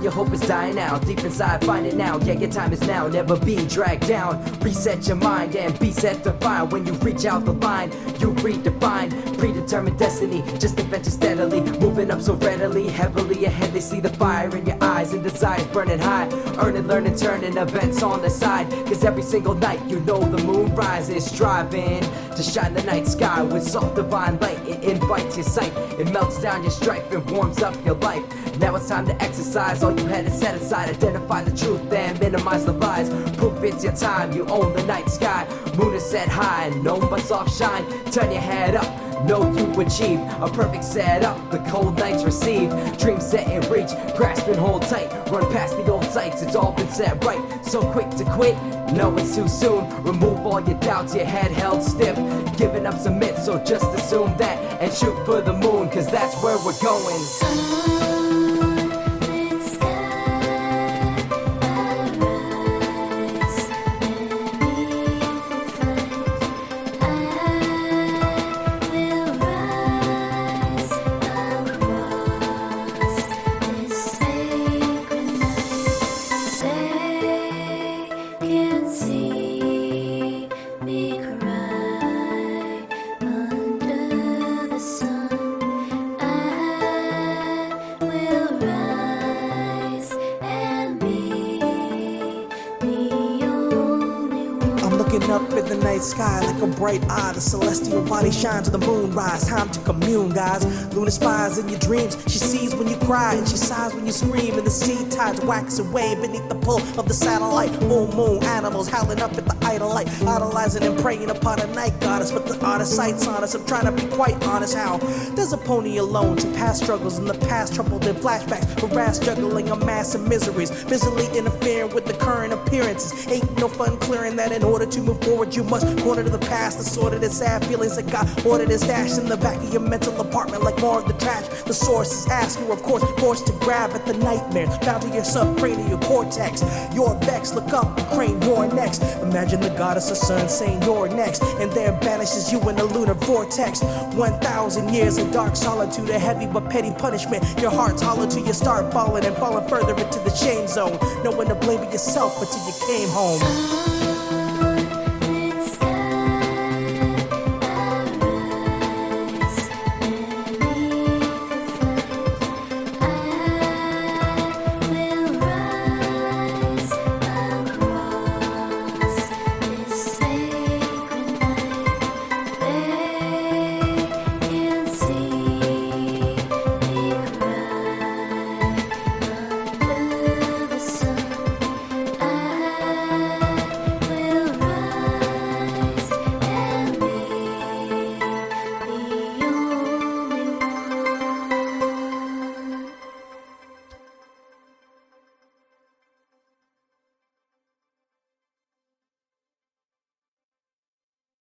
your hope is dying out. Deep inside, find it now. Yeah, your time is now. Never being dragged down. Reset your mind and be set to find. When you reach out the line, you redefine predetermined destiny. Just adventure steadily, moving up so readily. Heavily ahead, they see the fire in your eyes and desires burning high. Earning, learning, turning events on the side. Cause every single night, you know the moon rises. Striving to shine the night sky with soft divine light. It invites your sight. It melts down your strife and warms up your life. Now it's time to exercise all you had to set aside. Identify the truth and minimize the lies. Proof it's your time, you own the night sky. Moon is set high, known by soft shine. Turn your head up, know you achieve a perfect setup. The cold nights receive, dreams set in reach. Grasp and hold tight, run past the old sights. It's all been set right, so quick to quit. No, it's too soon. Remove all your doubts, your head held stiff. Giving up some myths, so just assume that and shoot for the moon, cause that's where we're going. Looking up in the night sky like a bright eye, the celestial body shines to the moon rise. Time to commune, guys. Luna spies in your dreams. She sees when you cry and she sighs when you scream. And the sea tides wax away beneath the pull of the satellite. Full moon animals howling up at the idle light, idolizing and praying upon a night goddess. But the artist sights on us. I'm trying to be quite honest. How does a pony alone to past struggles in the past troubled in flashbacks, harass juggling a mass of miseries, busily interfering with the current appearances? Ain't no fun clearing that in order to move forward, you must corner to the past. The sordid and sad feelings that got hoarded and stashed in the back of your mental apartment like more of the trash. The source is asked, you're of course forced to grab at the nightmare found in your subcranial cortex. You're vexed, look up and crane, you're next. Imagine the goddess of sun saying you're next, and there banishes you in a lunar vortex. 1,000 years of dark solitude, a heavy but petty punishment. Your heart's hollow till you start falling and falling further into the shame zone. No one to blame but yourself until you came home.